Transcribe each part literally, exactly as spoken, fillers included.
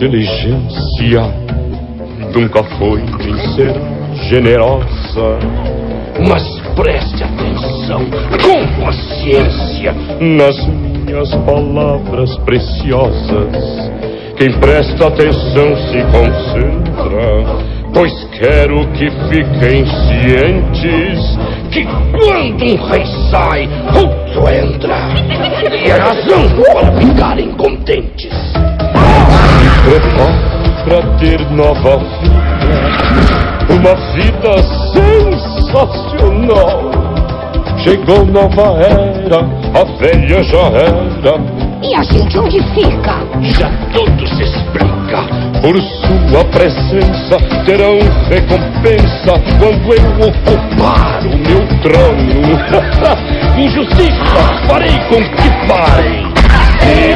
inteligência nunca foi nem será generosa. Mas preste atenção, com paciência, nas minhas palavras preciosas. Quem presta atenção se concentra, pois quero que fiquem cientes que quando um rei sai, outro entra. E é razão para ficarem contentes. Se prepare pra ter nova vida, uma vida sensacional. Chegou nova era, a velha já era. E a gente onde fica? Já tudo se explica. Por sua presença terão recompensa quando eu ocupar o meu trono. Injustiça farei com que parem. Se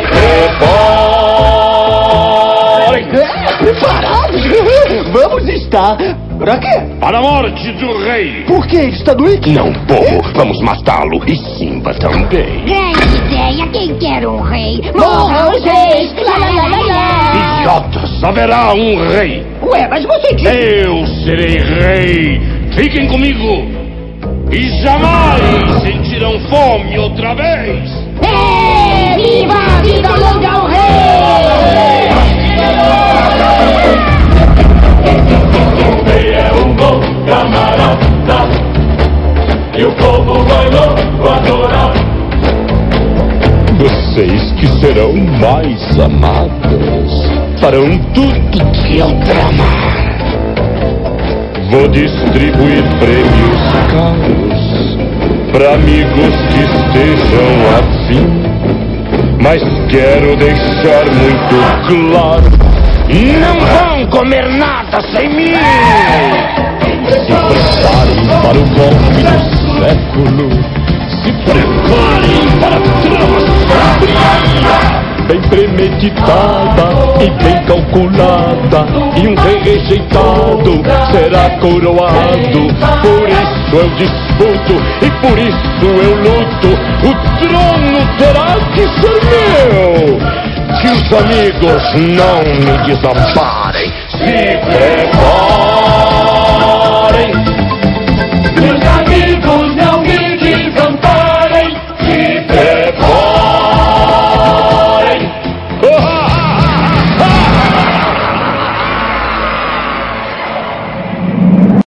preparem. Preparados? Vamos estar. Pra quê? Para a morte do rei. Por que? Ele está doente? Não, bobo. Vamos matá-lo. E Simba também. Grande ideia. Quem quer um rei? Morra os reis. Lá, lá, lá, lá, lá. Idiotas, haverá um rei. Ué, mas você disse... Eu serei rei. Fiquem comigo. E jamais sentirão fome outra vez. É, viva, vida longa ao rei! O rei é um bom camarada e o povo vai logo adorar. Vocês que serão mais amadas farão tudo que eu tramar. Vou distribuir prêmios caros para amigos que estejam afim. Mas quero deixar muito claro: não vão comer nada sem mim! Se preparem para o golpe do século. Se preparem para a trama sombria, bem premeditada e bem calculada. E um rei rejeitado será coroado. Por isso eu disputo e por isso eu luto. O trono terá que ser meu. Que os amigos não me desamparem. Se preparem.